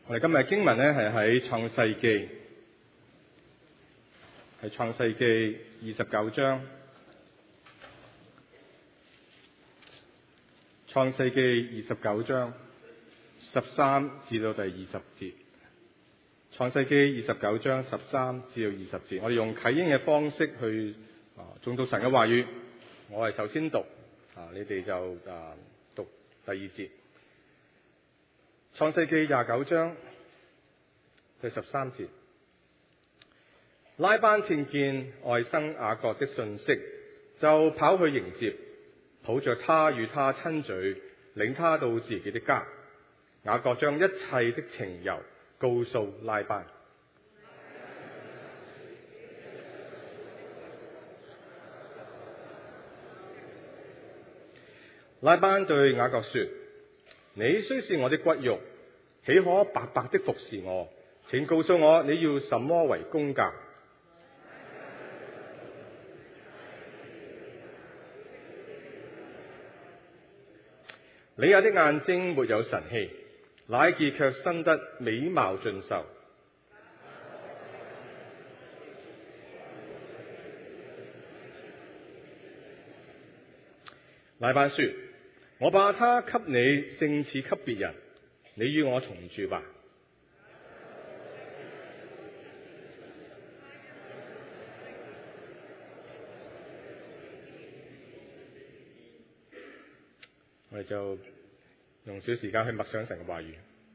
我哋今日經文咧係喺創世記，係創世記29章，創世記29章13至到第20節，創世記29章13至到20節，我哋用啟應嘅方式去誦讀神嘅話語。我係首先讀，你哋就讀第二節。創世記29章第13節，拉班聽見外甥雅各的信息，就跑去迎接，抱着他與他親嘴，領他到自己的家。雅各將一切的情由告訴拉班。拉班對雅各說：你雖是我的骨肉，豈可白白的服侍我？請告訴我你要什麼為工價？利亞的眼睛沒有神氣，乃犽卻生得美貌盡秀。拉班說：我把他給你勝似給別人，你與我同住吧。我哋就用少時間去默想神嘅話語。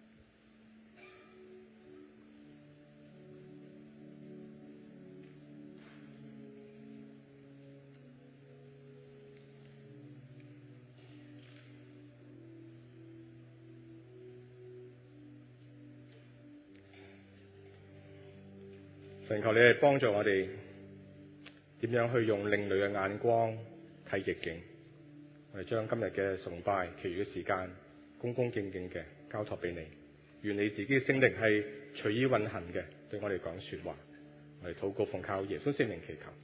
神求你係幫助我哋點樣去用另類嘅眼光睇逆境。我哋將今日嘅崇拜其餘嘅時間恭恭敬敬嘅交託俾你，願你自己嘅聖靈係隨意運行嘅，對我哋講說話。我哋禱告奉靠耶穌聖靈祈求。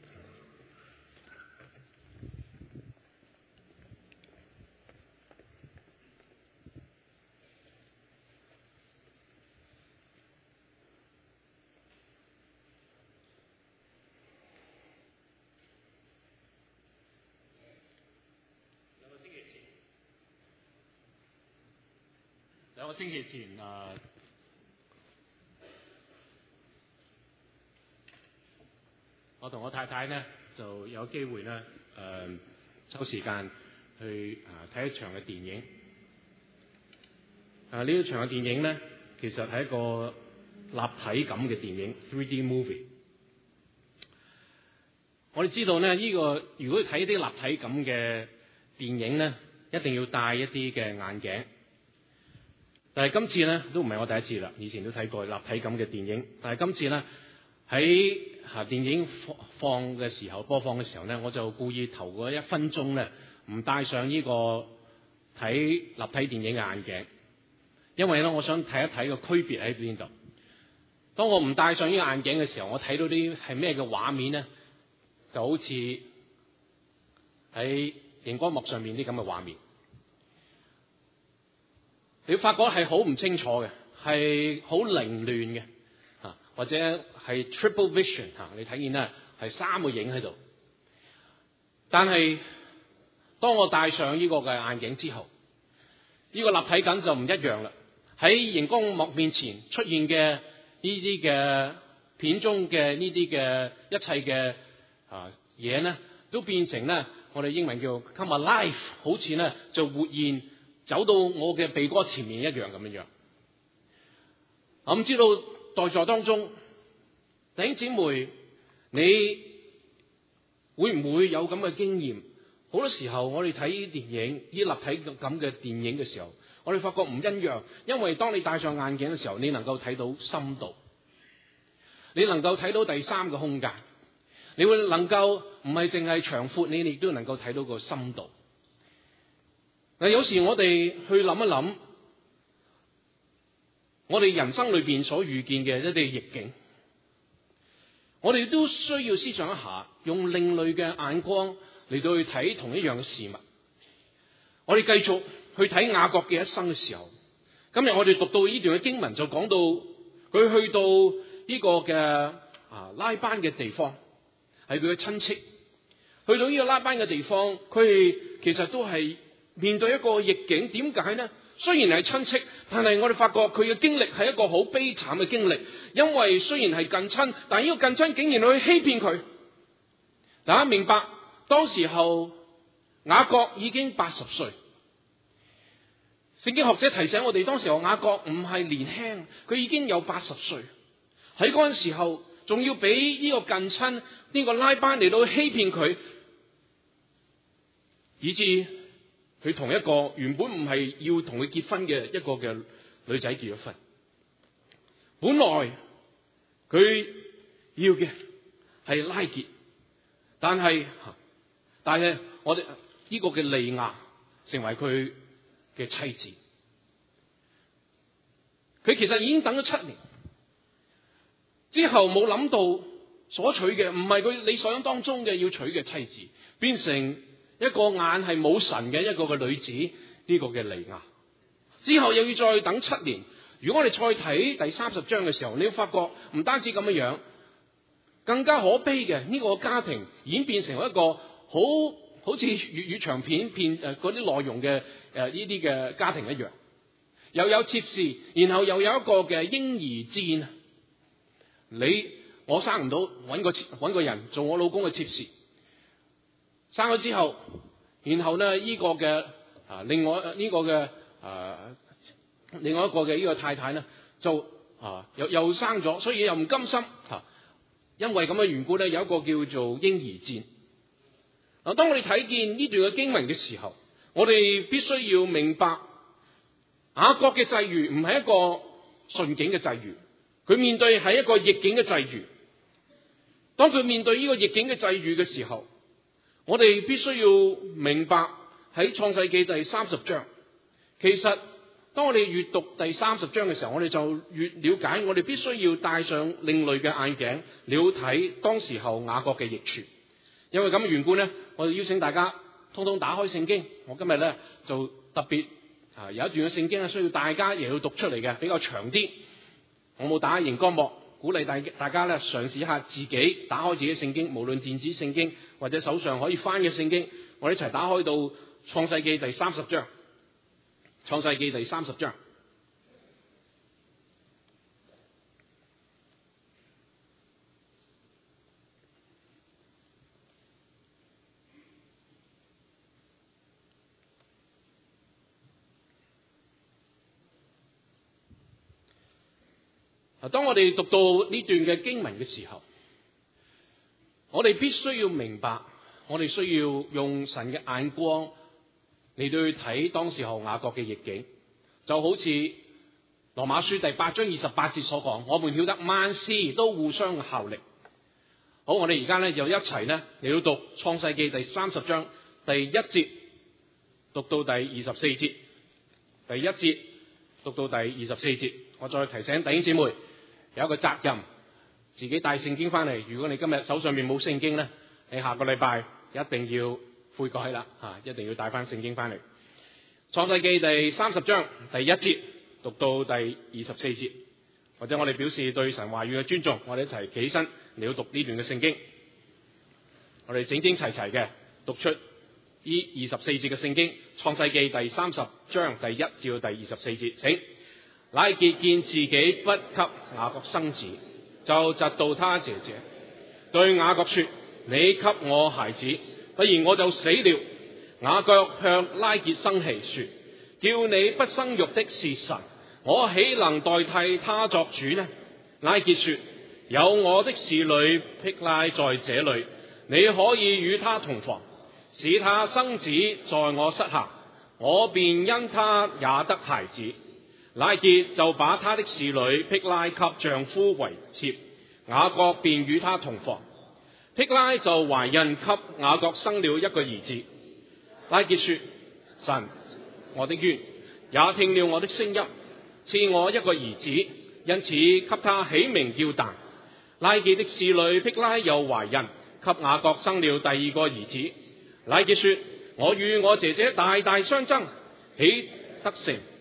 兩個星期前我同我太太呢就有機會呢抽時間去睇一場嘅電影。呢一場嘅電影呢，其實係一個立體感嘅電影 3D movie。我哋知道呢，如果睇啲立體感嘅電影呢，一定要戴一啲嘅眼鏡。但係今次呢都唔係我第一次啦，以前都睇過立體感嘅電影。但係今次呢，喺電影播放嘅時候呢，我就故意頭嗰1分鐘呢唔戴上呢個睇立體電影嘅眼鏡，因為呢我想睇一睇個區別喺邊度。當我唔戴上呢個眼鏡嘅時候，我睇到啲係咩嘅畫面呢？就好似喺熒光幕上面啲咁嘅畫面。你發覺係好唔清楚嘅，係好凌亂嘅，或者係 triple vision 你睇見咧係3個影喺度。但係當我戴上呢個嘅眼鏡之後，呢個立體感就唔一樣啦。喺熒光幕面前出現嘅呢啲嘅片中嘅呢啲嘅一切嘅嘢咧，都變成咧我哋英文叫 come alive， 好似咧就活現。走到我嘅鼻哥前面一樣咁樣。我唔知道在座當中弟兄姊妹，你會唔會有咁嘅經驗？好多時候我哋睇電影，呢立體咁嘅電影嘅時候，我哋發覺唔一樣，因為當你戴上眼鏡嘅時候，你能夠睇到深度，你能夠睇到第3個空間，你會能夠唔係淨係長闊，你亦都能夠睇到個深度。嗱，有時我哋去諗一諗，我哋人生裏邊所遇見嘅一啲逆境，我哋都需要思想一下，用另類嘅眼光嚟到去睇同一樣嘅事物。我哋繼續去睇雅各嘅一生嘅時候， 今日我哋讀到呢段嘅經文就講到佢去到呢個嘅拉班嘅地方，係佢嘅親戚。去到呢個拉班嘅地方，佢哋其實都係面對一個逆境。點解呢？雖然係親戚，但係我哋發覺佢嘅經歷係一個好悲慘嘅經歷。因為雖然係近親，但係呢個近親竟然去欺騙佢。大家明白，當時候雅各已經80歲。聖經學者提醒我哋，當時候雅各唔係年輕，佢已經有80歲。喺嗰陣時候，仲要俾呢個近親呢個拉班嚟到欺騙佢，以致佢同一個原本唔係要同佢結婚嘅一個嘅女仔結咗婚。本來佢要嘅係拉結，但係我哋呢個嘅利亞成為佢嘅妻子。佢其實已經等咗7年，之後冇諗到所娶嘅唔係佢理想當中嘅要娶嘅妻子，變成一個眼係冇神嘅一個嘅女子，呢個嘅利亞。之後又要再等7年。如果我哋再睇第30章嘅時候，你會發覺唔單止咁樣，更加可悲嘅呢個家庭演變成一個好似粵語長片嗰啲內容嘅呢啲嘅家庭一樣，又有妾侍，然後又有一個嘅嬰兒戰。我生唔到，揾個人做我老公嘅妾侍，生咗之後，然後呢呢個嘅另外一個嘅呢個太太呢就又生咗，所以又唔甘心因為咁嘅緣故呢，有一個叫做嬰兒戰。嗱，當我哋睇見呢段嘅經文嘅時候，我哋必須要明白雅各嘅際遇唔係一個順境嘅際遇，佢面對係一個逆境嘅際遇。當佢面對呢個逆境嘅際遇嘅時候，我哋必須要明白喺創世記第30章，其實當我哋閱讀第30章嘅時候，我哋就越了解，我哋必須要戴上另類嘅眼鏡，了睇當時候雅各嘅逆處。因為咁嘅緣故呢，我哋邀請大家通通打開聖經。我今日呢就特別有一段嘅聖經需要大家亦要讀出嚟嘅，比較長啲。我冇打熒光幕，鼓勵大家呢嘗試一下自己打開自己嘅聖經，無論電子聖經或者手上可以翻嘅聖經，我哋一齊打開到創世記第30章。創世記第30章。當我哋讀到呢段嘅經文嘅時候，我哋必須要明白，我哋需要用神嘅眼光嚟到去睇當時候雅各嘅逆境。就好似羅馬書第8章28節所講，我們曉得萬事都互相效力。好，我哋而家呢就一齊呢嚟到讀創世記第30章第1節讀到第24節，第1節讀到第24節。我再提醒弟兄姊妹，有一個責任，自己帶聖經翻嚟。如果你今日手上面冇聖經呢，你下個禮拜一定要悔改啦，一定要帶翻聖經翻嚟。創世記第30章第1節讀到第24節，或者我哋表示對神話語嘅尊重，我哋一齊企起身嚟到讀呢段嘅聖經。我哋整整齊齊嘅讀出呢24節嘅聖經。創世記第30章第1至到第24節，請。拉結見自己不給雅各生子，就嫉妒他姐姐，對雅各說：你給我孩子，不然我就死了。雅各向拉結生氣說：叫你不生育的是神，我豈能代替他作主呢？拉結說：有我的侍女辟拉在這裏，你可以與他同房，使他生子在我膝下，我便因他也得孩子。拉結就把他的侍女辟拉給丈夫為妾，雅各便與他同房。辟拉就懷孕，給雅各生了一個兒子。拉結說：神，我的淵，也聽了我的聲音，賜我一個兒子，因此給他起名叫但。拉結的侍女辟拉又懷孕，給雅各生了第2個兒子。拉結說：我與我姐姐大大相爭，豈得成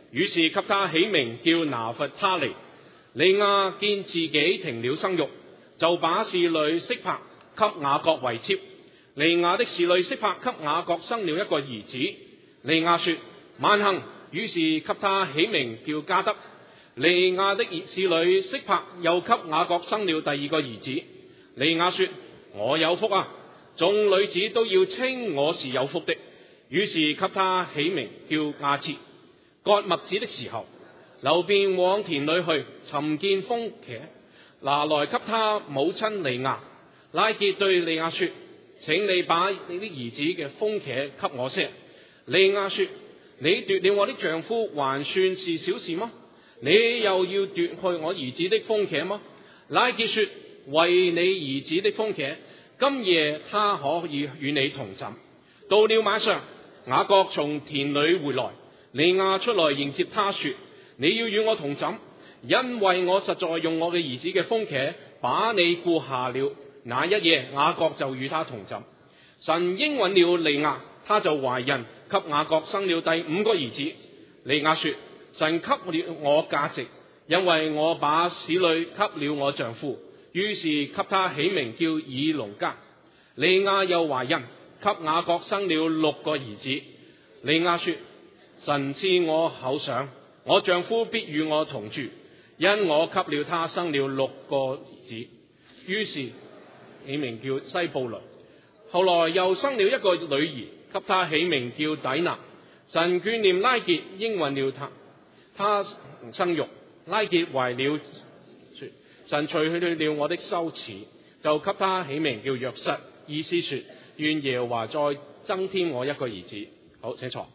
於是給他起名叫拿弗他利。利亞見自己停了生育，就把侍女悉帕給雅各為妾。利亞的侍女悉帕給雅各生了一個兒子。利亞說：萬幸，於是給他起名叫加得。利亞的侍女悉帕又給雅各生了第二個兒子。利亞說：我有福啊，眾女子都要稱我是有福的。於是給他起名叫亞設。割麥子的時候，流便往田裏去尋見風茄，拿來給他母親利亞。拉結對利亞說：請你把你的兒子嘅風茄給我些。利亞說：你奪了我的丈夫，還算是小事嗎？你又要奪去我兒子的風茄嗎？拉結說：為你兒子的風茄，今夜他可以與你同枕。到了晚上，雅各從田裏回來，利亞出來迎接他說：你要與我同枕，因為我實在用我嘅兒子嘅風茄把你顧下了。那一夜，雅各就與他同枕。神應允了利亞，他就懷孕，給雅各生了第5個兒子。利亞說：神給了我價值，因為我把使女給了我丈夫。於是給他起名叫以農加。利亞又懷孕，給雅各生了6個兒子。利亞說：神賜我口想，我丈夫必與我同住，因我給了他生了6個兒子。於是起名叫西布倫。後來又生了一個女兒，給他起名叫底拿。神眷念拉結，應允了他生育。拉結懷了，說：神除去了我的羞恥，就給他起名叫約瑟，意思說：願耶和華再增添我一個兒子。好，請坐。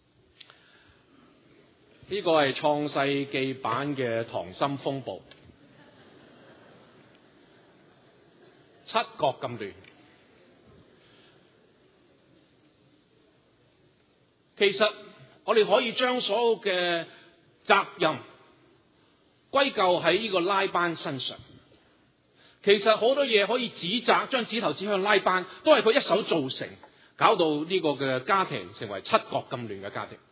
呢個係創世記版嘅溏心風暴，七國咁亂。其實我哋可以將所有嘅責任歸咎喺呢個拉班身上。其實好多嘢可以指責，將指頭指向拉班，都係佢一手造成，搞到呢個嘅家庭成為七國咁亂嘅家庭。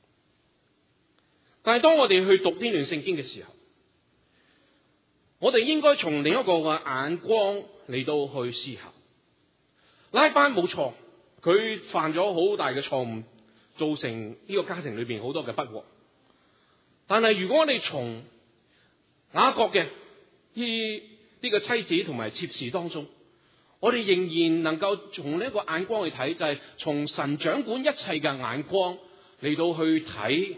但係當我哋去讀呢段聖經嘅時候，我哋應該從另一個嘅眼光嚟到去思考。拉班冇錯，佢犯咗好大嘅錯誤，造成呢個家庭裏邊好多嘅不和。但係如果我哋從雅各嘅呢個妻子同埋妾侍當中，我哋仍然能夠從呢一個眼光去睇，就係從神掌管一切嘅眼光嚟到去睇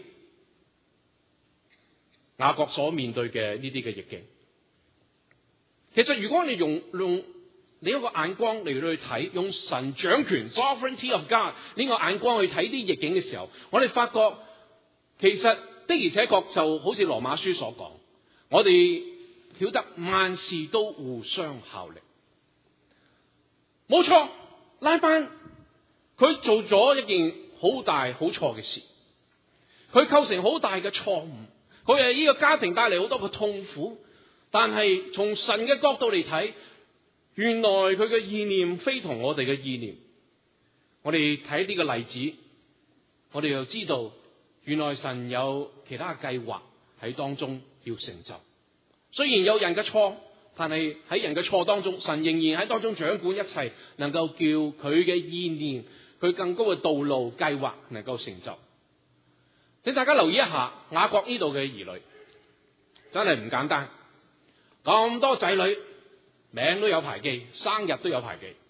雅各所面對嘅呢啲嘅逆境。其實如果我哋用另一個眼光嚟到去睇，用神掌權 sovereignty of God 呢個眼光去睇啲逆境嘅時候，我哋發覺其實的而且確就好似羅馬書所講，我哋曉得萬事都互相效力。冇錯，拉班佢做咗一件好大好錯嘅事，佢構成好大嘅錯誤，佢係呢個家庭帶嚟好多嘅痛苦。但係從神嘅角度嚟睇，原來佢嘅意念非同我哋嘅意念。我哋睇呢個例子，我哋又知道原來神有其他嘅計劃喺當中要成就。雖然有人嘅錯，但係喺人嘅錯當中，神仍然喺當中掌管一切，能夠叫佢嘅意念，佢更高嘅道路計劃能夠成就。請大家留意一下雅各呢度嘅兒女，真係唔簡單。咁多仔女，名都有排記，生日都有排記。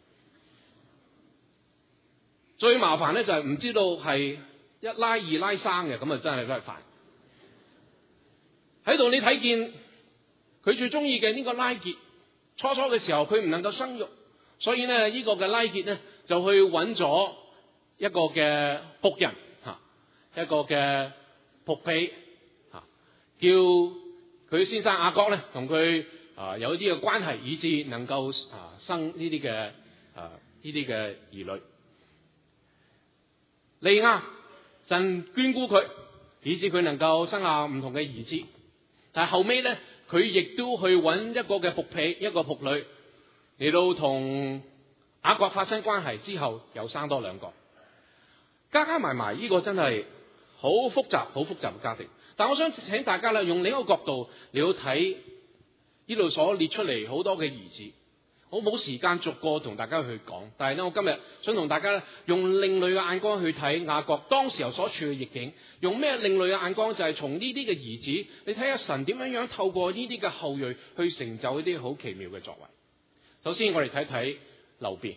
最麻煩咧就係唔知道係一拉二拉生嘅，咁啊真係都係煩。喺度你睇見佢最中意嘅呢個拉結，初嘅時候佢唔能夠生育，所以呢呢個嘅拉結呢就去揾咗一個嘅僕人一個嘅僕婢叫佢先生雅各咧，同佢有啲嘅關係，以致能夠生呢啲嘅兒女。利亞神眷顧佢，以致佢能夠生下唔同嘅兒子。但係後尾咧，佢亦都去揾一個嘅僕婢，一個僕女嚟到同雅各發生關係之後，又生多2個，加埋呢個真係好複雜嘅家庭。但我想請大家咧，用另一個角度嚟到睇呢度所列出嚟好多嘅兒子。我冇時間逐個同大家去講，但係咧，我今日想同大家咧用另類嘅眼光去睇雅各當時候所處嘅逆境。用咩另類嘅眼光？就係從呢啲嘅兒子，你睇下神點樣透過呢啲嘅後裔去成就一啲好奇妙嘅作為。首先我哋睇睇流便。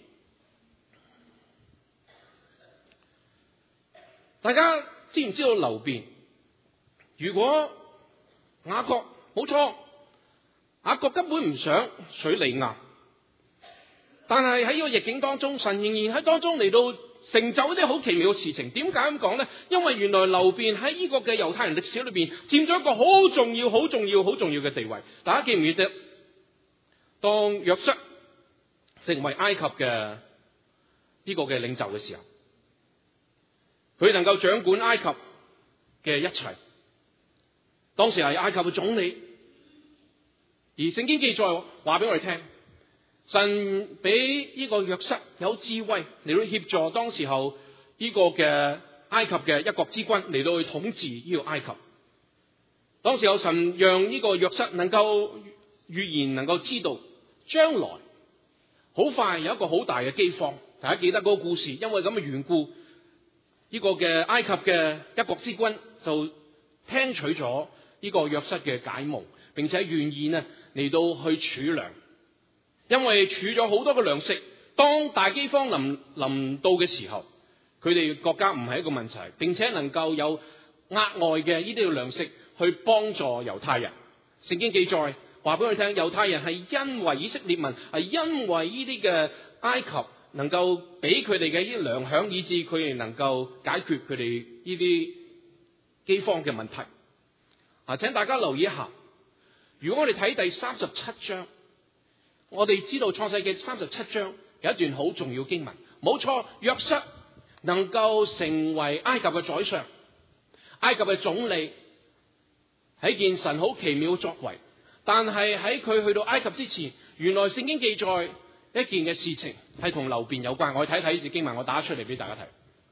大家知唔知道流便？如果雅各冇錯，雅各根本唔想娶利亞。但係喺呢個逆境當中，神仍然喺當中嚟到成就一啲好奇妙嘅事情。點解咁講呢？因為原來流便喺呢個嘅猶太人歷史裏邊佔咗一個好重要嘅地位。大家記唔記得？當約瑟成為埃及嘅呢個嘅領袖嘅時候，佢能夠掌管埃及嘅一切。當時係埃及嘅總理，而聖經記載話俾我哋聽。神俾呢個約瑟有智慧嚟到協助當時候呢個嘅埃及嘅一國之君嚟到去統治呢個埃及。當時候神讓呢個約瑟能夠預言，能夠知道將來好快有一個好大嘅饑荒。大家記得嗰個故事，因為咁嘅緣故，呢個嘅埃及嘅一國之君就聽取咗呢個約瑟嘅解夢，並且願意呢嚟到去儲糧。因為儲咗好多嘅糧食，當大饑荒臨到嘅時候，佢哋國家唔係一個問題，並且能夠有額外嘅呢啲嘅糧食去幫助猶太人。聖經記載話俾我哋聽，猶太人係因為以色列民係因為呢啲嘅埃及能夠俾佢哋嘅呢啲糧餉，以致佢哋能夠解決佢哋呢啲饑荒嘅問題。請大家留意一下，如果我哋睇第37章。我哋知道創世記37章有一段好重要經文，冇錯，約瑟能夠成為埃及嘅宰相，埃及嘅總理，係一件神好奇妙嘅作為。但係喺佢去到埃及之前，原來聖經記載一件嘅事情係同流便有關。我睇睇呢節經文，我打出嚟俾大家睇。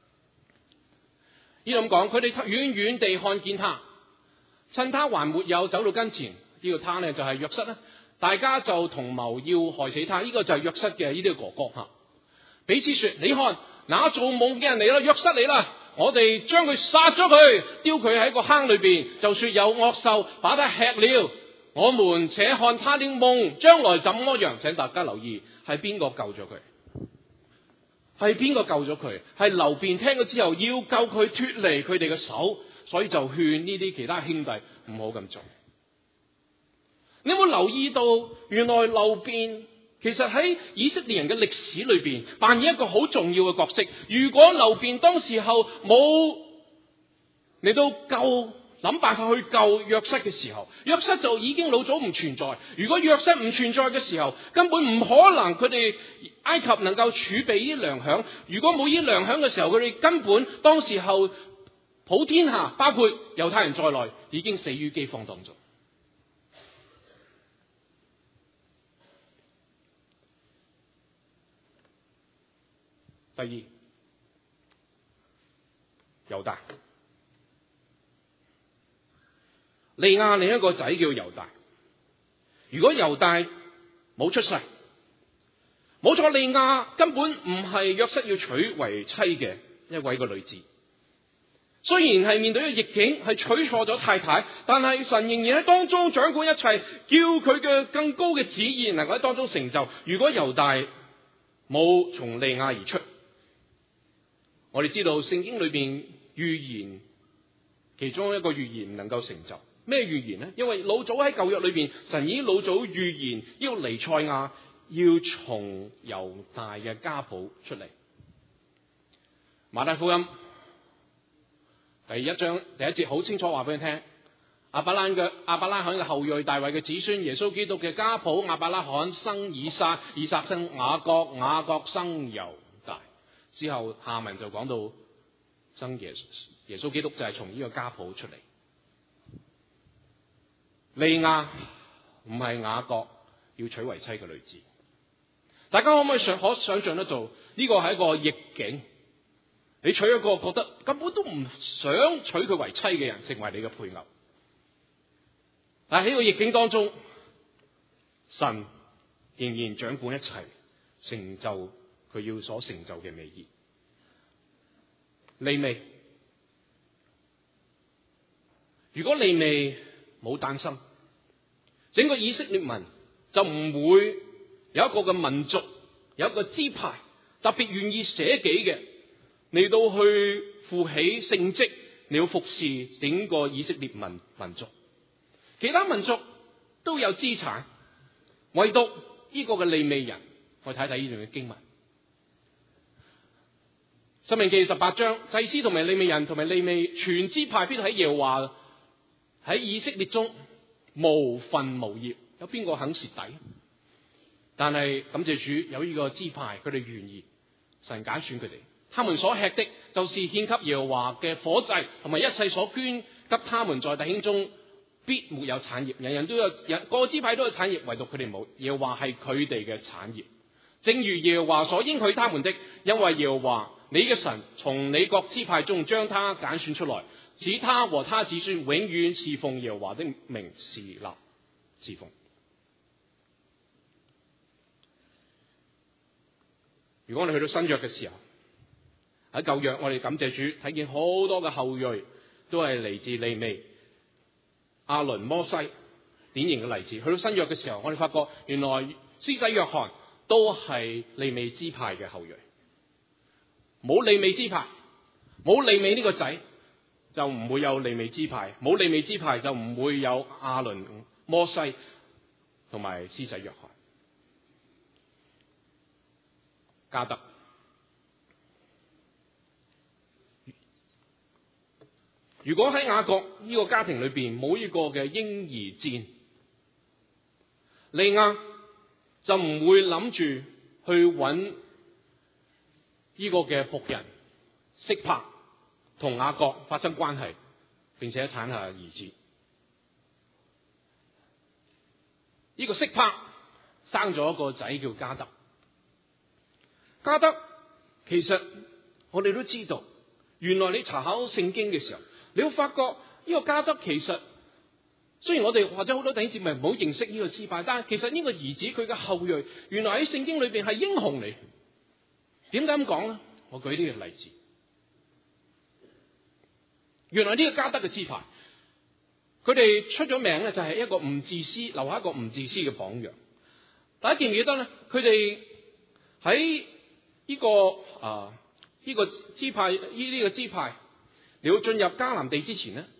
呢度咁講，佢哋遠遠地看見他，趁他還沒有走到跟前，呢個他呢就係約瑟啦。大家就同謀要害死他，呢個就係約瑟嘅呢啲哥哥吓。彼此說：你看，那做夢嘅人嚟啦，約瑟嚟啦，我哋將佢殺咗佢，丟佢喺個坑裏邊，就說有惡獸把他吃了。我們且看他的夢將來怎麼樣。請大家留意，係邊個救咗佢？係邊個救咗佢？係流便聽咗之後要救佢脫離佢哋嘅手，所以就勸呢啲其他兄弟唔好咁做。你有冇留意到，原來流便其實喺以色列人嘅歷史裏邊扮演一個好重要嘅角色。如果流便當時候冇嚟到諗辦法去救約瑟嘅時候，約瑟就已經老早唔存在。如果約瑟唔存在嘅時候，根本唔可能佢哋埃及能夠儲備呢糧餉。如果冇呢糧餉嘅時候，佢哋根本當時候普天下包括猶太人在內已經死於饑荒當中。第二，猶大，利亞另一個仔叫猶大。如果猶大冇出世，冇錯，利亞根本唔係約瑟要娶為妻嘅一位個女子。雖然係面對一個逆境，係娶錯咗太太，但係神仍然喺當中掌管一切，叫佢嘅更高嘅旨意能夠喺當中成就。如果猶大冇從利亞而出，我哋知道聖經裏邊預言其中一個預言唔能夠成就。咩預言呢？因為老早喺舊約裏邊，神已經老早預言呢個彌賽亞要從猶大嘅家譜出嚟。馬太福音第1章第1節好清楚話俾你聽，亞伯拉罕嘅後裔，大衛嘅子孫，耶穌基督嘅家譜。亞伯拉罕生以撒，以撒生雅各，雅各生猶大。之後下文就講到生耶穌基督就係從呢個家譜出嚟。利亞唔係雅各要娶為妻嘅女子。大家可唔可以想象得到呢個係一個逆境？ 你娶一個覺得根本都唔想娶佢為妻嘅人成為你嘅配偶。但係喺個逆境當中，神仍然掌管一切，成就佢要所成就嘅美意。利未，如果利未冇誕生，整個以色列民就唔會有一個嘅民族，有一個支派特別願意捨己嘅嚟到去負起聖職，你要服侍整個以色列民族。其他民族都有資產，唯獨呢個嘅利未人，我睇睇呢段嘅經文。申命記18章，祭司同埋利未人同埋利未全支派必喺耶和華喺以色列中無分無業。有邊個肯蝕底？但係感謝主有呢個支派，佢哋願意，神揀選佢哋。他們所吃的，就是獻給耶和華嘅火祭，同埋一切所捐給他們在弟兄中必沒有產業。人人都有，個個支派都有產業，唯獨佢哋冇。耶和華係佢哋嘅產業，正如耶和華所應許他們的，因為耶和華你嘅神從你各支派中將他揀選出來，使他和他子孫永遠侍奉耶和華的名，侍立侍奉。如果我哋去到新約嘅時候，喺舊約我哋感謝主睇見好多嘅後裔都係嚟自利未、亞倫、摩西，典型嘅例子。去到新約嘅時候，我哋發覺原來施洗約翰都係利未支派嘅後裔。冇利未支派，冇利未呢個仔，就唔會有利未支派；冇利未支派就唔會有亞倫、摩西同埋施洗約翰。加德，如果喺雅各呢個家庭裏邊冇呢個嘅嬰兒箭，利亞就唔會諗住去揾呢個嘅僕人色柏同雅各發生關係，並且產下兒子。呢個色柏生咗一個仔叫加德。加德其實我哋都知道，原來你查考聖經嘅時候，你會發覺呢個加德其實雖然我哋或者好多弟兄姊妹唔好認識呢個支派，但係其實呢個兒子佢嘅後裔原來喺聖經裏邊係英雄嚟。點解咁講呢？我舉呢個例子，原來呢個加德嘅支派，佢哋出咗名咧，就係一個唔自私，留下一個唔自私嘅榜樣。大家記唔記得咧？佢哋喺呢個支派，呢個支派嚟到進入迦南地之前呢，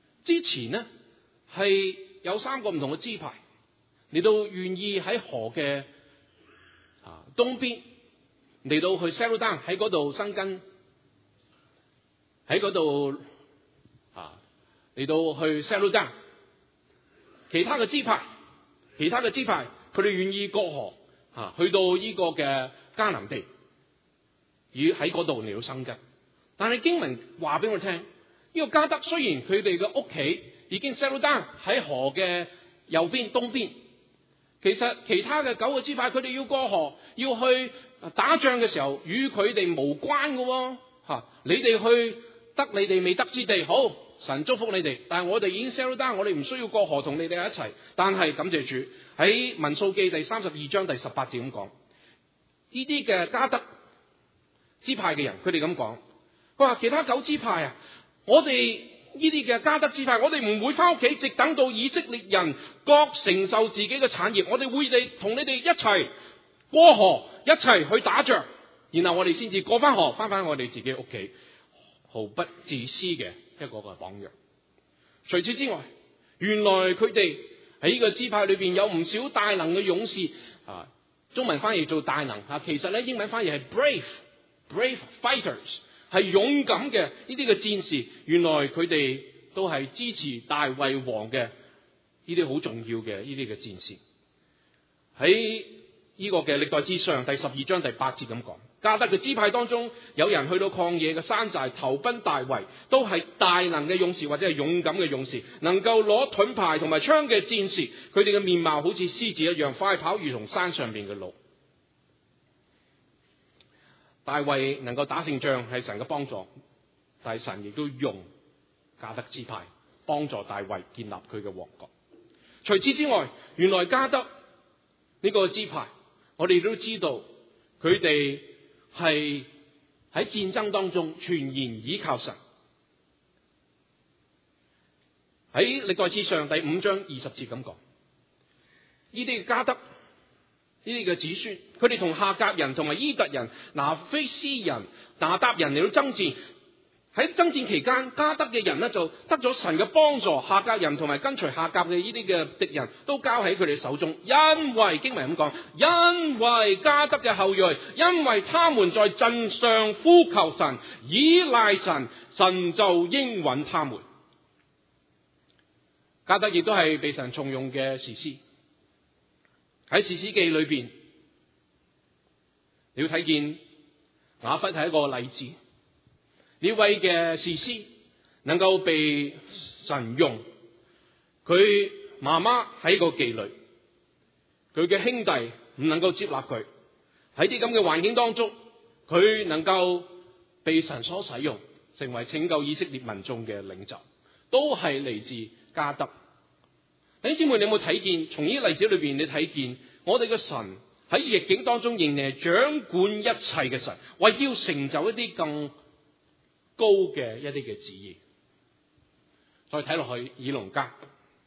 係有3個唔同嘅支派嚟到願意喺河嘅東邊嚟到去 settle down 喺嗰度生根，喺嗰度嚟到去 settle down。其他嘅支派，佢哋願意過河去到呢個嘅迦南地，而喺嗰度嚟到生根。但係經文話俾我聽，呢個加德雖然佢哋嘅屋企已經 settle down 喺河嘅右邊東邊，其實其他嘅9個支派佢哋要過河要去打仗嘅時候，與佢哋無關嘅喎。你哋去得你哋未得之地，好，神祝福你哋。但係我哋已經 settle down，我哋唔需要過河同你哋一齊。但係感謝主喺民數記第32章第18節咁講，呢啲嘅加德支派嘅人，佢哋咁講，佢話其他9支派我哋呢啲嘅加德支派，我哋唔會翻屋企，直等到以色列人各承受自己嘅產業，我哋會同你哋一齊過河，一齊去打仗，然後我哋先至過翻河，翻我哋自己屋企，毫不自私嘅一個嘅榜樣。除此之外，原來佢哋喺呢個支派裏邊有唔少大能嘅勇士，中文翻譯做大能，其實咧英文翻譯係 brave fighters， 係勇敢嘅呢啲嘅戰士。原來佢哋都係支持大衛王嘅呢啲好重要嘅呢啲嘅戰士。喺呢個嘅歷代志上第12章第8節咁講，加德嘅支派當中有人去到曠野嘅山寨投奔大衛，都係大能嘅勇士或者係勇敢嘅勇士，能夠攞盾牌同埋槍嘅戰士。佢哋嘅面貌好似獅子一樣，快跑如同山上邊嘅鹿。 大衛能夠打勝仗係神嘅幫助，但係神亦都用迦得支派幫助大衛建立佢嘅王國。除此之外，原來迦得呢個支派，我哋都知道佢哋係喺戰爭當中全然倚靠神。喺歷代志上第5章20節咁講，呢啲嘅迦得，呢啲嘅子孫，佢哋同夏甲人同埋伊特人、拿非斯人、拿答人嚟到爭戰。喺爭戰期間，迦得嘅人呢就得咗神嘅幫助，夏甲人同埋跟隨夏甲嘅呢啲嘅敵人都交喺佢哋手中。因為經文咁講，因為迦得嘅後裔，因為他們在陣上呼求神，倚賴神，神就應允他們。迦得亦都係被神重用嘅士師。喺士師記裏邊，你要睇見雅弗係一個例子。呢位嘅士師能夠被神用，佢媽媽係一個妓女，佢嘅兄弟唔能夠接納佢，喺啲咁嘅環境當中，佢能夠被神所使用，成為拯救以色列民眾嘅領袖，都係嚟自迦得。弟兄姊妹，你有冇睇見？從呢啲例子裏邊，你睇見我哋嘅神喺逆境當中仍然係掌管一切嘅神，為要成就一啲更高嘅一啲嘅旨意。再睇落去以農家，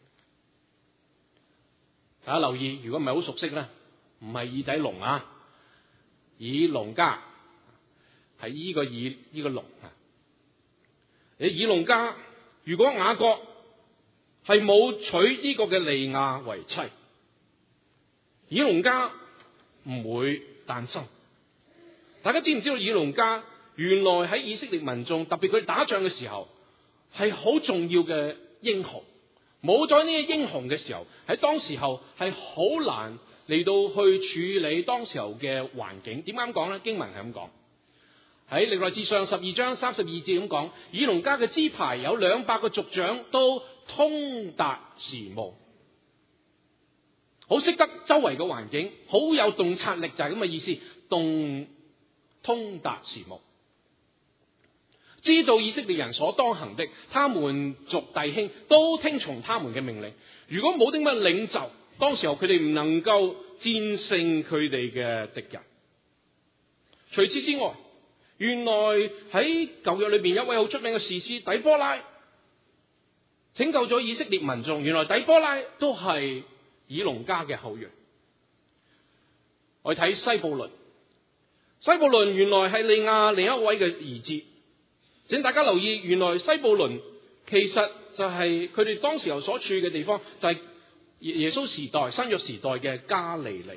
大家留意，如果唔係好熟悉咧，唔係耳仔聾啊，以農家係依個以呢個聾啊。你以農家，如果雅各係冇娶呢個嘅利亞為妻，以農家唔會誕生。大家知唔知道以農家原來喺以色列民眾，特別佢哋打仗嘅時候係好重要嘅英雄？冇咗呢啲英雄嘅時候，喺當時候係好難嚟到去處理當時候嘅環境。點解咁講呢？經文係咁講，喺歷代志上12章32節咁講，以農家嘅支派有200個族長，都通達時務，好識得周圍嘅環境，好有洞察力，就係咁嘅意思。通達時務，知道以色列人所當行的，他們族弟兄都聽從他們嘅命令。如果冇啲乜領袖，當時候佢哋唔能夠戰勝佢哋嘅敵人。除此之外，原來喺舊約裏邊有一位好出名嘅士師底波拉，拯救咗以色列民眾。原來底波拉都係以農家嘅後裔。我哋睇西布倫，西布倫原來係利亞另一位嘅兒子。請大家留意，原來西布倫其實就係佢哋當時候所處嘅地方，就係耶穌時代新約時代嘅加利利。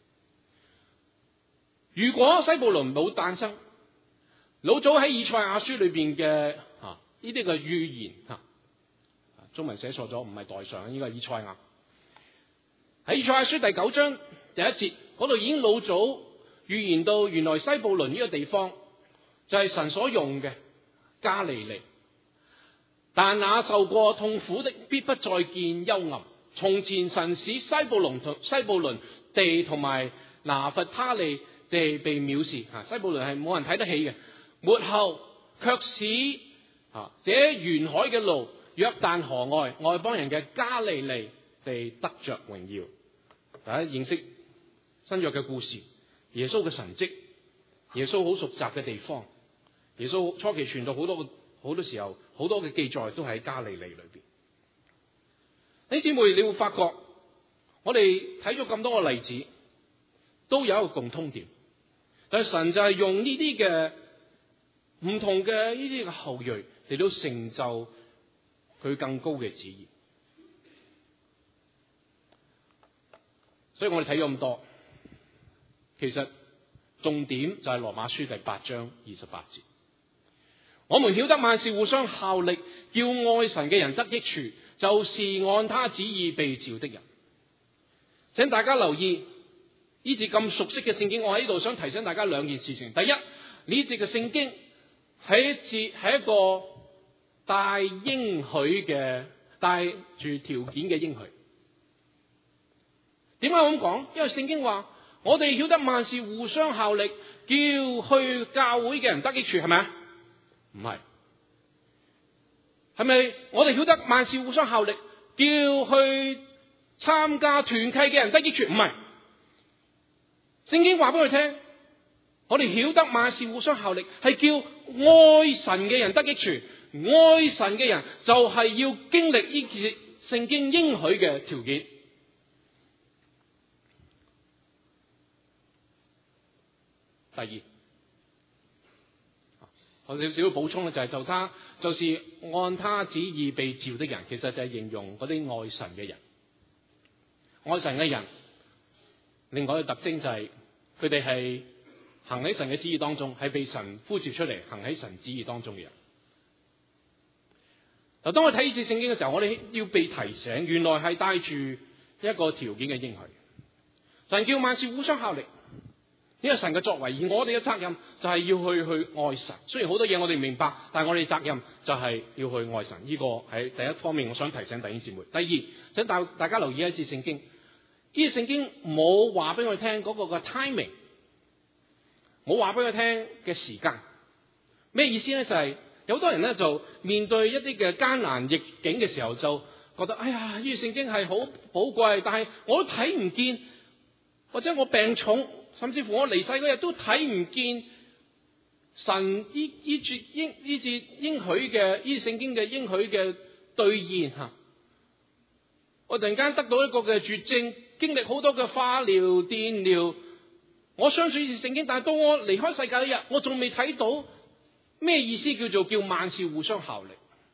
如果西布倫冇誕生，老早喺以賽亞書裏邊嘅呢啲嘅預言中文寫錯咗，唔係代上，應該係以賽亞。喺以賽亞書第9章第1節嗰度已經老早預言到，原來西布倫呢個地方就係神所用嘅加利利。但那受過痛苦的必不再見幽暗。從前神使西布倫地同埋拿弗他利地被藐視，西布倫係冇人睇得起嘅。末後卻使這沿海嘅路，約旦河外外邦人嘅加利利地得着榮耀。大家認識新約嘅故事，耶穌嘅神蹟，耶穌好熟習嘅地方，耶穌初期傳道好多時候，好多嘅記載都喺加利利裏邊。弟兄姊妹，你會發覺我哋睇咗咁多個例子，都有一個共通點，但係神就係用呢啲嘅唔同嘅呢啲嘅後裔嚟到成就佢更高嘅旨意。所以我哋睇咗咁多，其實重點就係羅馬書第8章28節。我們曉得萬事互相效力，叫愛神嘅人得益處，就是按他旨意被召的人。請大家留意呢節咁熟悉嘅聖經，我喺呢度想提醒大家兩件事情。第一，呢節嘅聖經係一個帶應許嘅，帶住條件嘅應許。點解我咁講？因為聖經話我哋曉得萬事互相效力，叫去教會嘅人得益處，係咪啊？唔係。係咪我哋曉得萬事互相效力，叫去參加團契嘅人得益處？唔係。聖經話俾佢聽，我哋曉得萬事互相效力，係叫愛神嘅人得益處。愛神嘅人就係要經歷呢件聖經應許嘅條件。第二，我少少補充咧，就是按他旨意被召的人，其實就係形容嗰啲愛神嘅人。愛神嘅人，另外一個特徵就係佢哋係行喺神嘅旨意當中，係被神呼召出嚟行喺神旨意當中嘅人。嗱，當我睇呢次聖經嘅時候，我哋要被提醒，原來係帶住一個條件嘅應許。神叫萬事互相效力，呢個神嘅作為，而我哋嘅責任就係要去愛神。雖然好多嘢我哋唔明白，但係我哋責任就係要去愛神。呢個係第一方面，我想提醒弟兄姊妹。第二，想大家留意一次聖經，呢個聖經冇話俾我哋聽嗰個嘅 timing， 冇話俾我哋聽嘅時間。咩意思咧？就係有好多人咧就面對一啲嘅艱難逆境嘅時候，就覺得哎呀，呢個聖經係好寶貴，但係我都睇唔見，或者我病重，甚至乎我離世嗰日都睇唔見神依住應許嘅呢聖經嘅應許嘅兌現吓。我突然間得到一個嘅絕症，經歷好多嘅化療、電療，我相信呢聖經，但係到我離開世界嗰日，我仲未睇到咩意思叫萬事互相效力。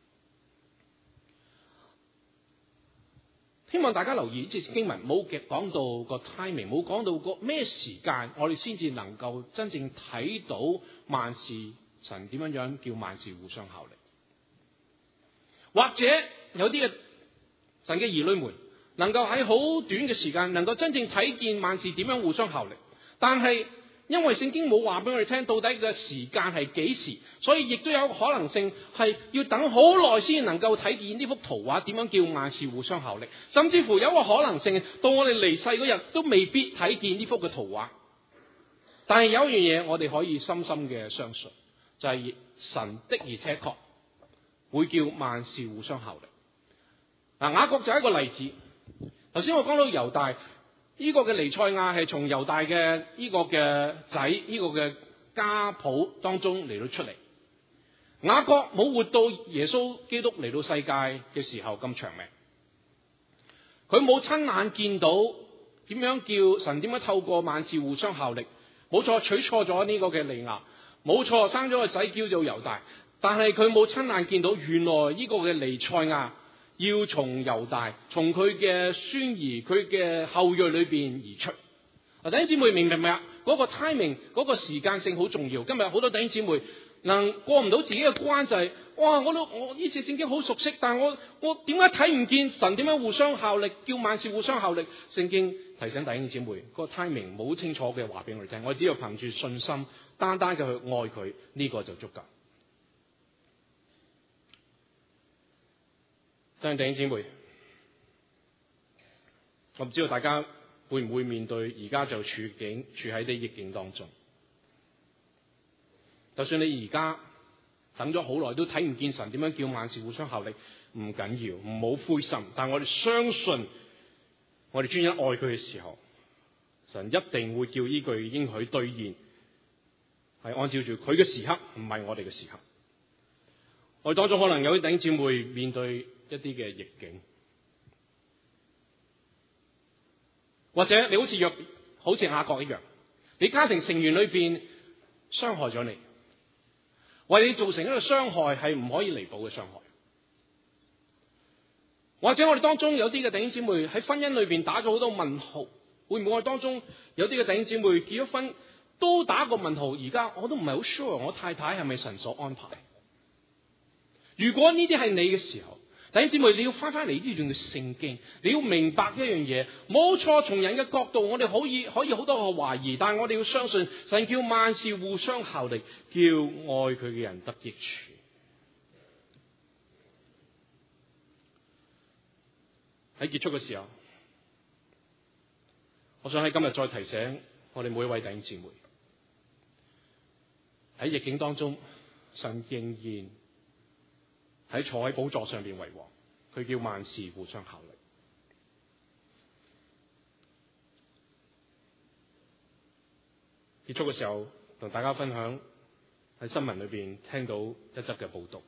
希望大家留意呢節經文冇講到個 timing， 冇講到個咩時間，我哋先至能夠真正睇到萬事神點樣叫萬事互相效力。或者有啲嘅神嘅兒女們能夠喺好短嘅時間能夠真正睇見萬事點樣互相效力，但係因為聖經冇話俾我哋聽到底嘅時間係幾時，所以亦都有可能性係要等好耐先能夠睇見呢幅圖畫點樣叫萬事互相效力，甚至乎有個可能性到我哋離世嗰日都未必睇見呢幅嘅圖畫。但係有一樣嘢我哋可以深深嘅相信，就係神的而且確會叫萬事互相效力。雅各就係一個例子。頭先我講到猶大呢個嘅彌賽亞係從猶大嘅呢個嘅仔呢個嘅家譜當中嚟到出嚟。雅各冇活到耶穌基督嚟到世界嘅時候咁長命，佢冇親眼見到點樣叫神點樣透過萬事互相效力。冇錯，娶錯咗呢個嘅利亞，冇錯，生咗個仔叫做猶大，但係佢冇親眼見到原來呢個嘅彌賽亞要從猶大，從佢嘅孫兒、佢嘅後裔裏邊而出。弟兄姊妹明唔明啊？嗰個 timing， 嗰個時間性好重要。今日好多弟兄姊妹能過唔到自己嘅關，就係哇！我呢次聖經好熟悉，但係我點解睇唔見神點樣互相效力，叫萬事互相效力？聖經提醒弟兄姊妹，嗰個 timing 冇清楚嘅話俾我哋聽，我只要憑住信心，單單嘅去愛佢，呢個就足夠。弟兄姊妹，我唔知道大家會唔會面對而家就處喺啲逆境當中。就算你而家等咗好耐都睇唔見神點樣叫萬事互相效力，唔緊要，唔好灰心。但我哋相信，我哋專一愛佢嘅時候，神一定會叫呢句應許兌現，係按照住佢嘅時刻，唔係我哋嘅時刻。我哋當中可能有啲弟兄姊妹面對一啲嘅逆境，或者你好似雅各一樣，你家庭成員裏邊傷害咗你，為你造成一個傷害係唔可以彌補嘅傷害。或者我哋當中有啲嘅弟兄姊妹喺婚姻裏邊打咗好多問號，會唔會我哋當中有啲嘅弟兄姊妹結咗婚都打個問號？而家我都唔係好 sure 我太太係咪神所安排。如果呢啲係你嘅時候，弟兄姊妹，你要翻嚟呢段嘅聖經，你要明白一樣嘢，冇錯，從人嘅角度，我哋可以好多個懷疑，但係我哋要相信，神叫萬事互相效力，叫愛佢嘅人得益處。喺結束嘅時候，我想喺今日再提醒我哋每一位弟兄姊妹喺逆境當中，神仍然喺坐喺寶座上邊為王，佢叫萬事互相效力。結束嘅時候，同大家分享喺新聞裏邊聽到一則嘅報道。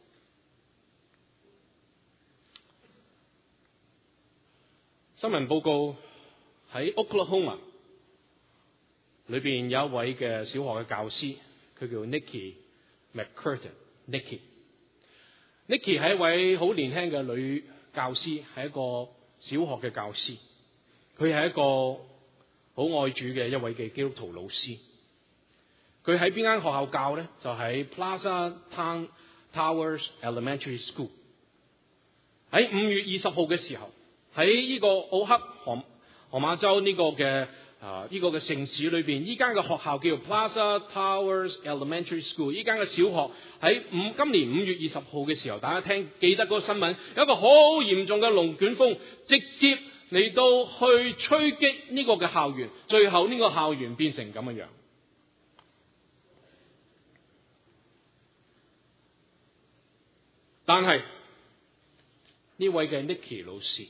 新聞報告喺 Oklahoma 裏邊有一位嘅小學嘅教師，佢叫 Nikki McCurtain。Nikki 係一位好年輕嘅女教師，係一個小學嘅教師。佢係一個好愛主嘅一位嘅基督徒老師。佢喺邊間學校教呢？就喺 Plaza Towers Elementary School。喺5月20號嘅時候，喺呢個奧克荷馬州呢個嘅城市裏邊，呢間嘅學校叫做 Plaza Towers Elementary School。呢間嘅小學喺今年5月20號嘅時候，大家記得嗰個新聞，有一個好嚴重嘅龍捲風直接嚟到去吹擊呢個嘅校園，最後呢個校園變成咁嘅樣。但係呢位嘅 Nikki 老師，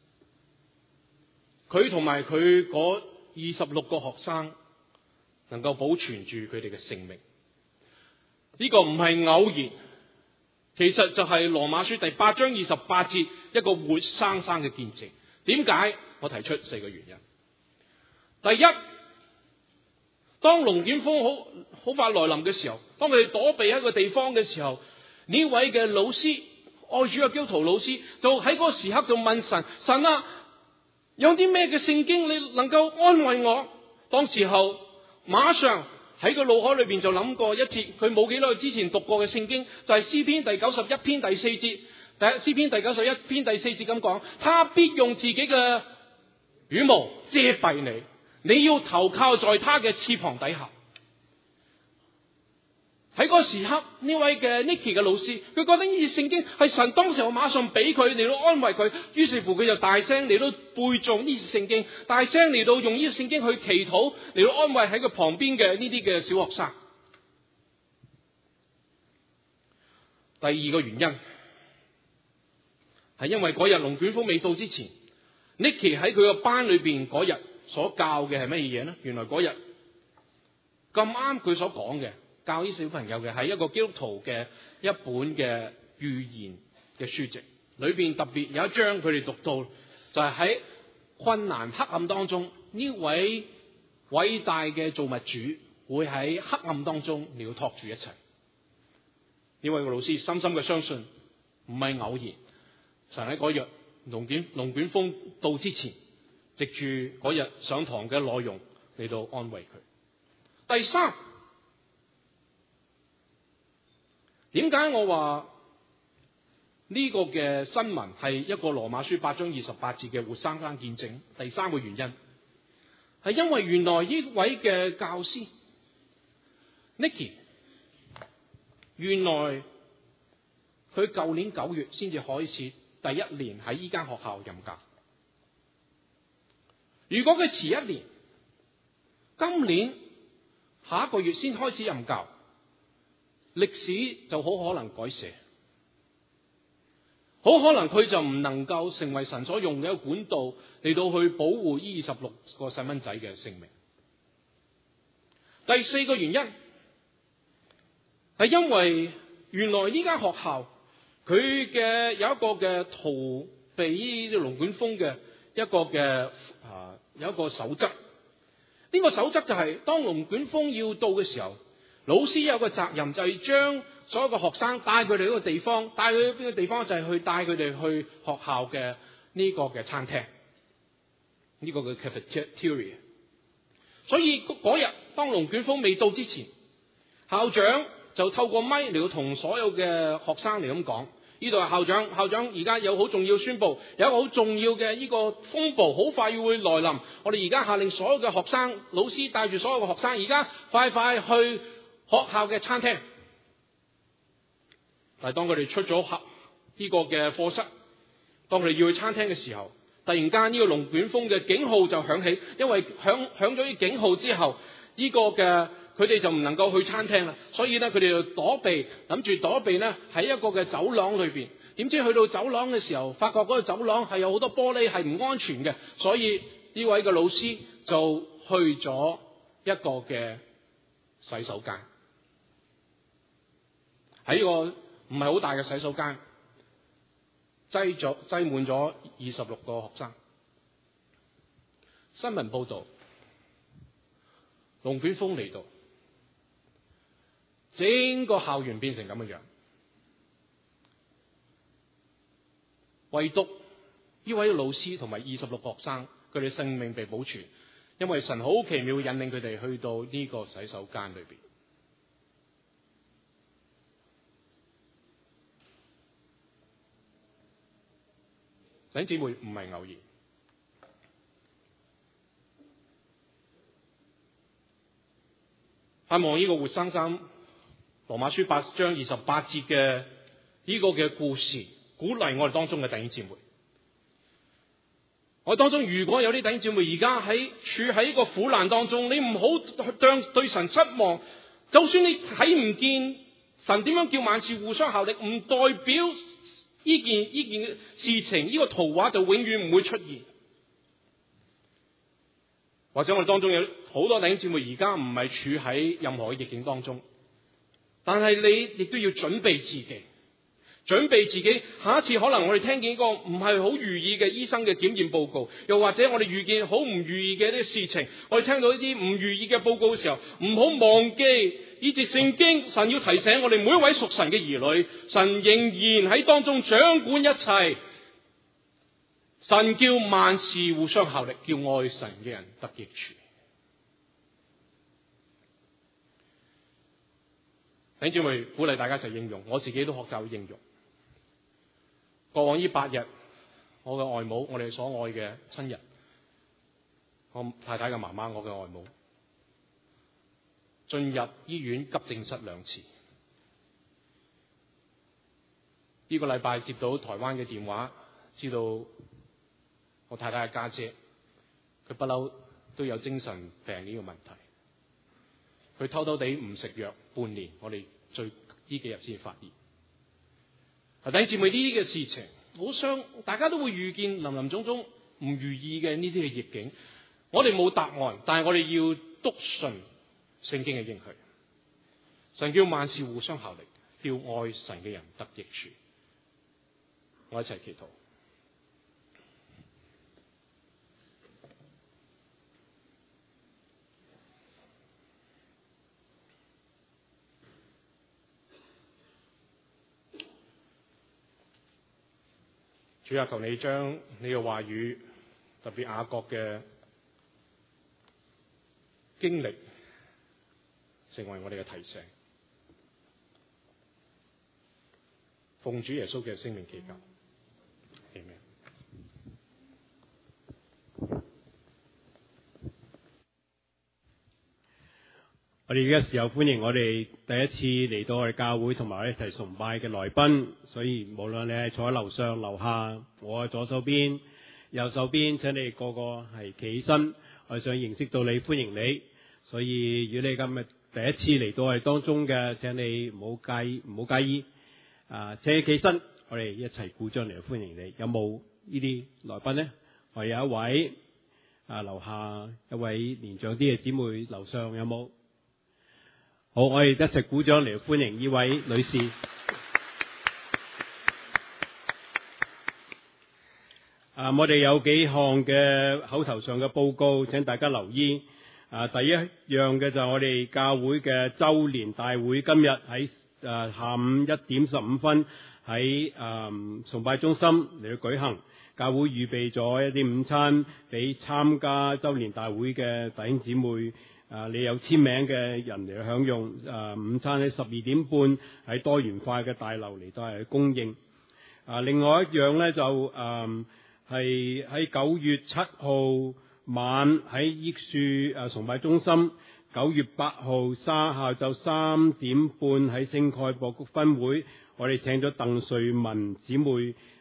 佢同埋佢嗰26個學生能夠保存住佢哋嘅性命，呢個唔係偶然，其實就係羅馬書第8章28節一個活生生嘅見證。點解？我提出4個原因。第一，當龍捲風好快來臨嘅時候，當佢哋躲避喺一個地方嘅時候，呢位嘅老師，愛主嘅基督徒老師，就喺嗰個時刻就問神：神啊，有啲咩嘅聖經你能夠安慰我？當時候馬上喺個腦海裏邊就諗過一節，佢冇幾耐之前讀過嘅聖經，就係詩篇第91篇第4節。詩篇第91篇第4節咁講：他必用自己嘅羽毛遮蔽你，你要投靠在他嘅翅膀底下。喺嗰個時刻，呢位嘅 Nikki 嘅老師，佢覺得呢節聖經係神當時我馬上俾佢嚟到安慰佢，於是乎佢就大聲嚟到背誦呢節聖經，大聲嚟到用呢節聖經去祈禱，嚟到安慰喺佢旁邊嘅呢啲嘅小學生。第二個原因係因為嗰日龍捲風未到之前， Nikki 喺佢個班裏邊嗰日所教嘅係乜嘢呢？原來嗰日咁啱佢所講嘅教啲小朋友嘅係一個基督徒嘅一本嘅寓言嘅書籍，裏邊特別有一章佢哋讀到，就係喺困難黑暗當中，呢位偉大嘅造物主會喺黑暗當中了托住一切。呢位個老師深深嘅相信唔係偶然，神喺嗰日龍捲風到之前，藉住嗰日上堂嘅內容嚟到安慰佢。第三，點解我話呢個嘅新聞係一個羅馬書8章28節嘅活生生見證？第三個原因係因為原來呢位嘅教師 Nikki， 原來佢舊年9月先至開始第一年喺呢間學校任教。如果佢遲一年，今年下一個月先開始任教，歷史就好可能改寫，好可能佢就唔能夠成為神所用嘅一個管道嚟到去保護呢26個細蚊仔嘅性命。第四個原因係因為原來呢間學校佢嘅有一個嘅逃避呢啲龍捲風嘅一個嘅有一個守則。呢個守則就係當龍捲風要到嘅時候，老師有個責任就係將所有嘅學生帶佢哋一個地方，帶佢去邊個地方就係去帶佢哋去學校嘅呢個嘅餐廳，呢個嘅 cafeteria。所以嗰日當龍捲風未到之前，校長就透過咪嚟到同所有嘅學生嚟咁講：呢度係校長而家有好重要宣布，有一個好重要嘅呢個風暴好快要會來臨。我哋而家下令所有嘅學生，老師帶住所有嘅學生，而家快去學校嘅餐廳。但係當佢哋出咗呢個嘅課室，當佢哋要去餐廳嘅時候， 突然間呢個龍捲風嘅警號就響起，因為響咗呢警號之後，呢個嘅佢哋就唔能夠去餐廳啦，所以咧佢哋就躲避，諗住躲避咧喺一個嘅走廊裏邊。點知去到走廊嘅時候，發覺嗰個走廊係有好多玻璃，係唔安全嘅，所以呢位嘅老師就去咗一個嘅洗手間，喺呢個唔係好大嘅洗手間，擠滿咗26個學生。新聞報道，龍捲風嚟到，整個校園變成咁嘅樣，唯獨呢位老師同埋26個學生，佢哋性命被保存，因為神好奇妙引領佢哋去到呢個洗手間裏邊。弟兄姊妹，唔係偶然。盼望呢個活生生羅馬書8章28節嘅呢個嘅故事，鼓勵我哋當中嘅弟兄姊妹。我哋當中如果有啲弟兄姊妹而家處喺一個苦難當中，你唔好對神失望。就算你睇唔見神點樣叫萬事互相效力，唔代表呢件事情呢個圖畫就永遠唔會出現。或者我哋當中有好多弟兄姊妹而家唔係處喺任何嘅逆境當中，但係你亦都要準備自己。準備自己，下一次可能我哋聽見一個唔係好如意嘅醫生嘅檢驗報告，又或者我哋遇見好唔如意嘅啲事情，我哋聽到呢啲唔如意嘅報告嘅時候，唔好忘記呢節聖經，神要提醒我哋每一位屬神嘅兒女，神仍然喺當中掌管一切，神叫萬事互相效力，叫愛神嘅人得益處。弟兄姊妹，鼓勵大家一齊應用，我自己都學習應用。過往呢8日，我嘅外母，我哋所愛嘅親人，我太太嘅媽媽，我嘅外母，進入醫院急症室2次。呢個禮拜接到台灣嘅電話，知道我太太嘅家姐，佢不嬲都有精神病呢個問題，佢偷偷地唔食藥半年，我哋呢幾日先發現。弟兄姊妹，呢啲嘅事情，好想大家都會遇見林林總總唔如意嘅呢啲嘅逆境。我哋冇答案，但係我哋要篤信聖經嘅應許。神叫萬事互相效力，叫愛神嘅人得益處。我一齊祈禱。主啊，求你將你嘅話語，特別雅各嘅經歷，成為我哋嘅提醒。奉主耶穌嘅聖名祈求，阿們。 我哋而家時候歡迎我哋第一次嚟到我哋教會同埋我哋一齊崇拜嘅來賓，所以無論你係坐喺樓上樓下，我喺左手邊右手邊，請你哋個個係企起身，我哋想認識到你，歡迎你。所以如果你今日第一次嚟到我哋當中嘅，請你唔好介意請你企起身，我哋一齊鼓掌嚟歡迎你。有冇呢啲來賓呢？我有一位樓下一位年長啲嘅姊妹，樓上有冇？好，我哋一齊鼓掌嚟歡迎呢位女士。我哋有幾項嘅口頭上嘅報告，請大家留意。第一樣嘅就係我哋教會嘅周年大會，今日喺下午1點15分喺崇拜中心嚟到舉行。教會預備咗一啲午餐俾參加周年大會嘅弟兄姊妹。你有簽名嘅人嚟享用午餐，喺12點半喺多元化嘅大樓嚟到係供應。另外一樣呢，就係喺9月7號晚喺益樹崇拜中心，9月8號下晝3點半喺聖蓋博谷分會，我哋請咗鄧瑞文姊妹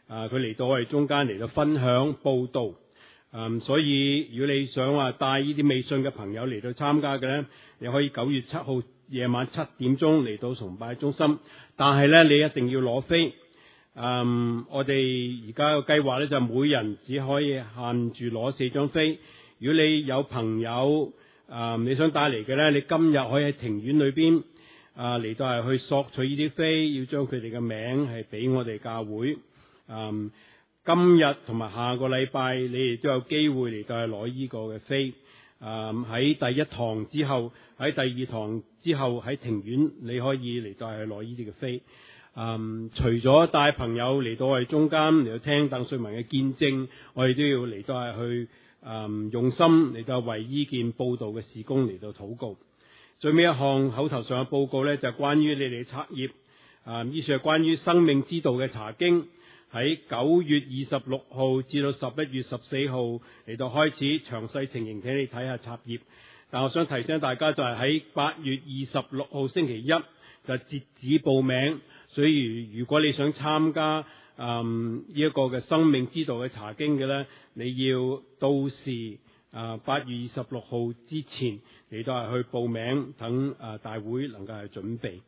佢嚟到我哋中間嚟到分享佈道。所以如果你想話帶呢啲未信嘅朋友嚟到參加嘅咧，你可以9月7號夜晚7點鐘嚟到崇拜中心，但係咧你一定要攞飛。我哋而家個計劃咧就每人只可以限住攞4張飛。如果你有朋友你想帶嚟嘅咧，你今日可以喺庭院裏邊嚟到係去索取呢啲飛，要將佢哋嘅名係俾我哋教會。今日同埋下個禮拜，你哋都有機會嚟到係攞呢個嘅飛。喺第一堂之後，喺第二堂之後，喺庭院你可以嚟到係攞呢啲嘅飛。除咗帶朋友嚟到我哋中間嚟到聽鄧萃雯嘅見證，我哋都要嚟到係去用心嚟到為呢件佈道嘅事工嚟到禱告。最尾一項口頭上嘅報告呢，就係關於你哋嘅冊頁。呢處係關於生命之道嘅查經。喺9月26號至到11月14號嚟到開始，詳細情形請你睇下冊頁。但我想提醒大家，就係喺8月26號星期一就截止報名，所以如果你想參加呢一個嘅生命之道嘅查經嘅呢，你要到時8月26號之前嚟到係去報名，等大會能夠係準備。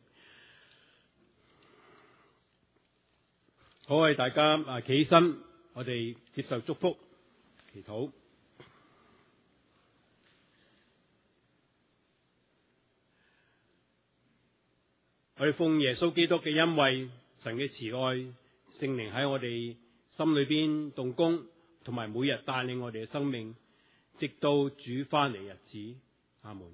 好，為大家企起身，我哋接受祝福，祈禱。我哋奉耶穌基督嘅恩惠、神嘅慈愛、聖靈喺我哋心裏邊動工，同埋每日帶領我哋嘅生命，直到主翻嚟日子。阿門。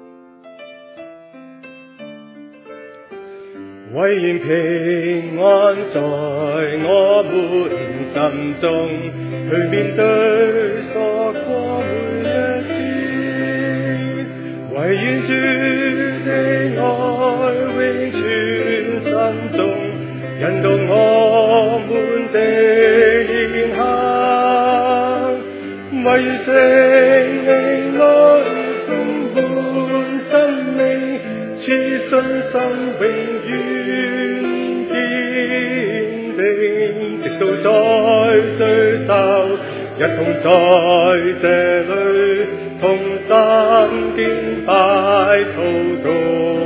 唯願平安在我們心中，去面對所過每日子。唯願主的愛永存心中，引導我們的言行。唯願聖靈來充滿生命，賜信心永遠堅定，直到在最後一同在這裏同心敬拜禱告。